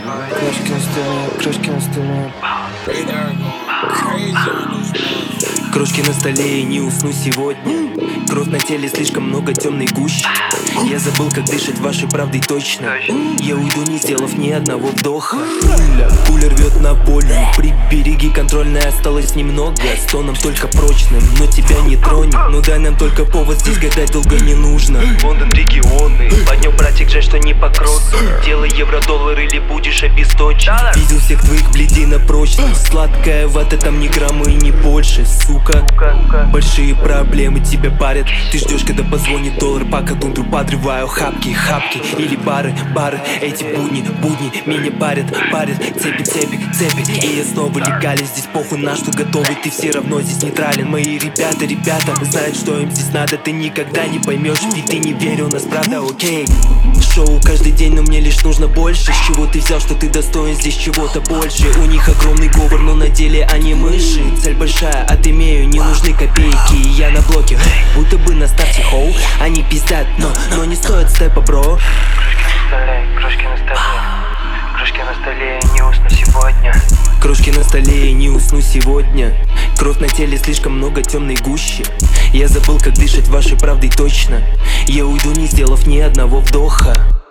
Крошки на столе, крошки на столе. Крошки на столе, не усну сегодня. Кровь на теле, слишком много темной гущи. Я забыл, как дышать вашей правдой точно. Я уйду, не сделав ни одного вдоха. Пуля рвет на волю. Прибереги, контрольной осталось немного. Стоном только прочным, но тебя не тронет. Ну дай нам только повод, здесь гадать долго не нужно. Лондон, регионы, поднём, братик, жаль, что не по кроссу. Делай евро-доллар или будешь обесточен. Видел всех твоих бледей на прочность. Сладкая вата, там ни грамма и не больше, сука. Большие проблемы тебя парят. Ты ждешь, когда позвонит доллар, пока тундру подрываю. Хапки или бары. Эти будни меня парят. Цепи. И я снова легален, здесь похуй на что готовый. Ты все равно здесь нейтрален. Мои ребята знают, что им здесь надо. Ты никогда не поймешь, ведь ты не верил, у нас правда окей. Шоу каждый день, но мне лишь нужно больше. С чего ты взял, что ты достоин здесь чего-то больше? У них огромный говор, но на деле они мыши. Цель большая, отымею, не нужны копейки. И я на блоке, будто бы на старте хоу. Они пиздят, но не стоит степа, бро. Крошки на столе, крошки на столе, не усну сегодня. Крошки на столе, не усну сегодня. Кровь на теле, слишком много темной гущи. Я забыл, как дышать вашей правдой точно. Я уйду, не сделав ни одного вдоха.